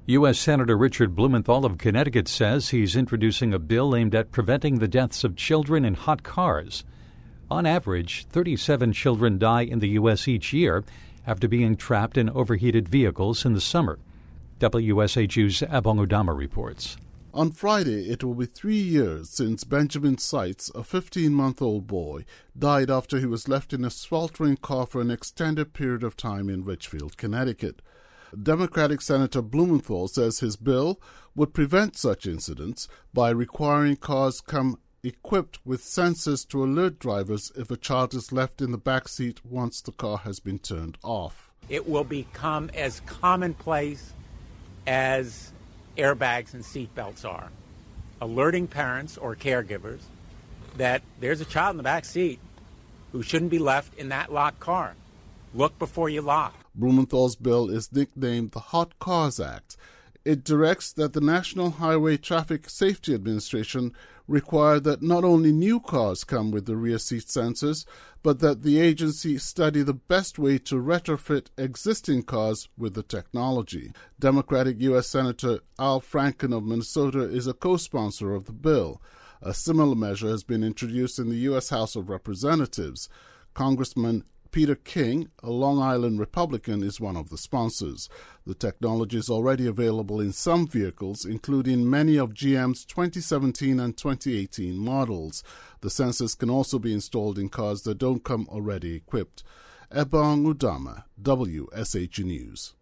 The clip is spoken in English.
U.S. Senator Richard Blumenthal of Connecticut says he's introducing a bill aimed at preventing the deaths of children in hot cars. On average, 37 children die in the U.S. each year after being trapped in overheated vehicles in the summer. WSHU's Abong Udama reports. On Friday, it will be 3 years since Benjamin Seitz, a 15-month-old boy, died after he was left in a sweltering car for an extended period of time in Richfield, Connecticut. Democratic Senator Blumenthal says his bill would prevent such incidents by requiring cars come equipped with sensors to alert drivers if a child is left in the back seat once the car has been turned off. It will become as commonplace as airbags and seatbelts are, alerting parents or caregivers that there's a child in the back seat who shouldn't be left in that locked car. Look before you lock. Blumenthal's bill is nicknamed the Hot Cars Act. It directs that the National Highway Traffic Safety Administration require that not only new cars come with the rear seat sensors, but that the agency study the best way to retrofit existing cars with the technology. Democratic U.S. Senator Al Franken of Minnesota is a co-sponsor of the bill. A similar measure has been introduced in the U.S. House of Representatives. Congressman Peter King, a Long Island Republican, is one of the sponsors. The technology is already available in some vehicles, including many of GM's 2017 and 2018 models. The sensors can also be installed in cars that don't come already equipped. Ebong Udama, WSHU News.